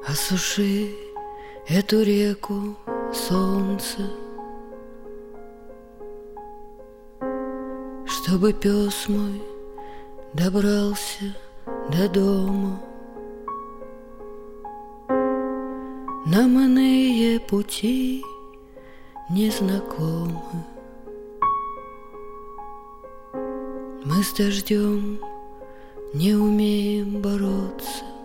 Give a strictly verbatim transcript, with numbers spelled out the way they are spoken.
Осуши эту реку, солнце, чтобы пес мой добрался до дома. Нам иные пути незнакомы. Мы с дождем не умеем бороться.